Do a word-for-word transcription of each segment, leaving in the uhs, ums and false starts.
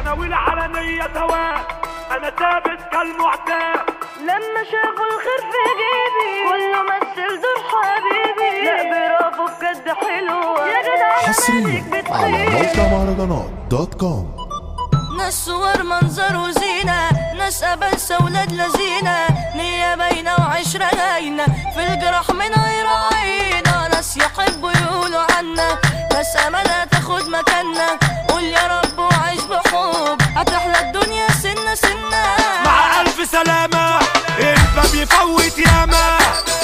ناوي العلنية سواء انا ثابت كالمعتاد. لما شافوا الخير في جيبي كله مثل دور حبيبي. لا برافو بجد حلوة يا جدع حصريا على موقع مهرجانات دوت كوم. ناس صور منظر وزينة، ناس أبلسة ولاد لذينة، نية باينة وعشرة هاينة، في الجرح من غير عينة. ناس يحبوا يقولوا عنا، ناس أمانة تاخد مكاننا. قول يا رب وعيش بحب هتحلى الدنيا سنة سنة. مع ألف سلامة الباب يفوت ياما،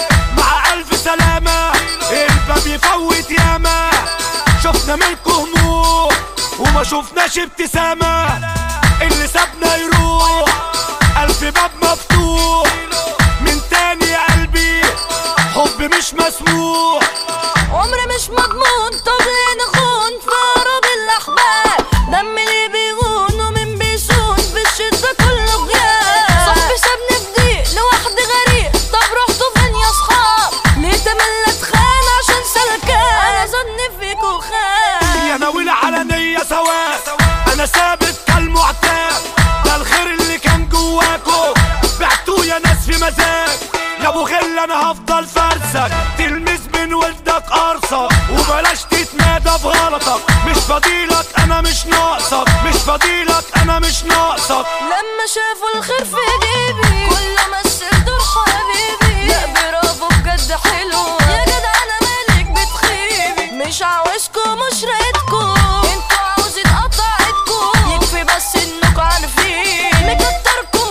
مع ألف سلامة الباب يفوت ياما. شفنا منكم هموم وما شفناش ابتسامة، اللي سابنا يروح ألف باب مفتوح. من تاني يا قلبي حب مش مسموح، عمر مش مضمون. طب ليه نخون في أقرب الأحباب؟ دم اللي بيغون ومن بيسون في الشدة كله غياب. صاحبي سابني في ضيق لوحدي غريق، طب رحتوا فين يا صحاب؟ ليه تملى اتخان عشان سلكان؟ أنا ظني فيكوا خان. يا ناوي العلنية سواء انا ثابت كالمعتاد. ده الخير اللي كان جواكو بعتوه يا ناس في مزاج. يا ابو غل انا هفضل فرسك، تلمس من ولدك قرصك، وبلاش تتمادى بغلطك. مش فضيلك انا مش ناقصك، مش فضيلك انا مش ناقصك. لما شافوا الخير في جيبي كله مثل دور حبيبي. لا برافو بجد حلو يا جدع انا مالك بتخيبي. مش عاوزكوا مش رايدكوا، انتوا عاوزين قطعتكوا. يكفي بس انكوا عارفين مكتركم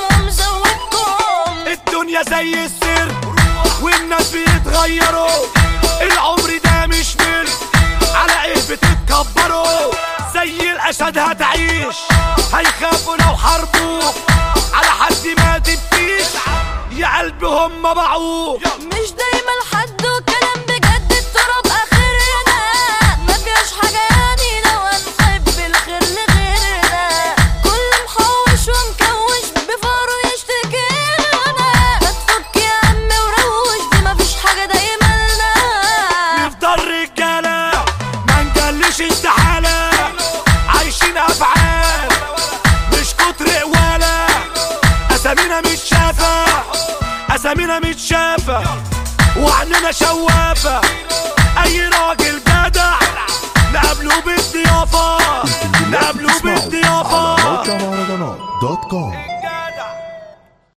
ومزودكم. الدنيا زي السر والناس بيتغيروا، العمر ده مش ملك على ايه بتتكبروا. زي الاسد هتعيش هيخافوا لو حاربوك، على حد ما تبكيش يا قلبي هم باعوك. مش دايما الحد وكلام بجد، التراب اخرنا ما فيهاش حاجه يعني لو هنحب الخير لغيرنا. كل محوش ومكوش بفاره يشتكي لنا. ما تفك يا عم وروش دي مفيش حاجه دايما لنا. نفضل رجاله ما نجلش استحاله، عايشين افعال مش كتر قواله. اسامينا مش شافه، اسامينا مش شافه، وعننا شوافه. اي راجل جدع نقابله بالضيافه، نقابله بالضيافه. على موقع مهرجانات دوت كوم.